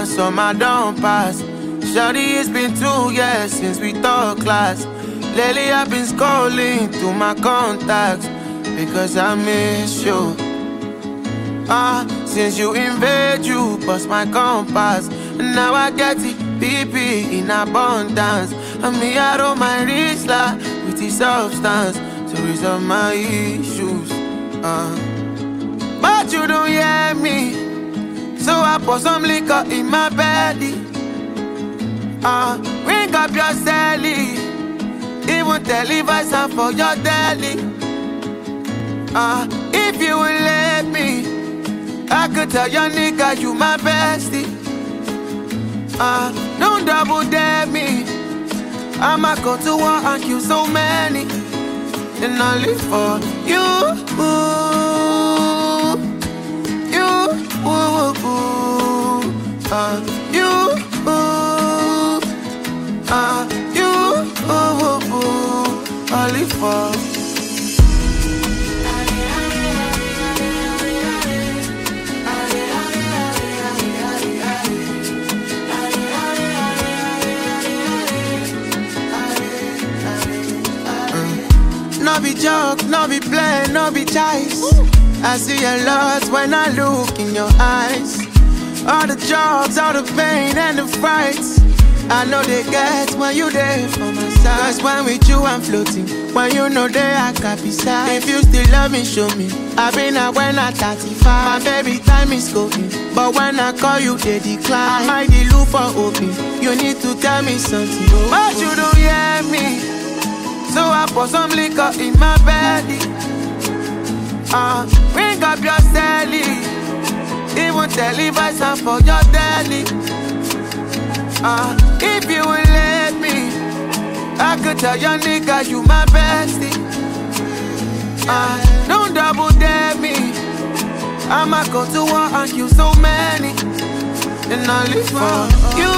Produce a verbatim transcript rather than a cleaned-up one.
and summer don't pass. Shawty, it's been two years since we talked class. Lately I've been scrolling through my contacts because I miss you. Ah, since you invade, you bust my compass. And now I get it, B P in abundance. And me out on my wrist like with the substance to resolve my issues. Ah, but you don't hear me, so I pour some liquor in my belly. Ah, ring up your celly, even tell if I stand for your deli. Ah, if you will let me, I could tell your nigga you my bestie. Ah, don't double dare me, I'ma go to war and kill so many, and I live for you, you, ah, you, ah, you, I live for. No be joke, no be play, no be choice. I see a lot when I look in your eyes. All the jobs, all the pain and the fights, I know they get when you there for my side. Cause when with you I'm floating, when you know they I can't be sad. If you still love me, show me. I've been out when I'm thirty-five. My baby time is going, but when I call you they decline. I might look for open, you need to tell me something, but you don't hear me. So I pour some liquor in my belly. Ah, uh, ring up your celly, even tell if I stand for your deli. Ah, uh, if you will let me, I could tell your nigga you my bestie. Ah, uh, don't double dare me, I'ma go to war and kill so many, and I live for you.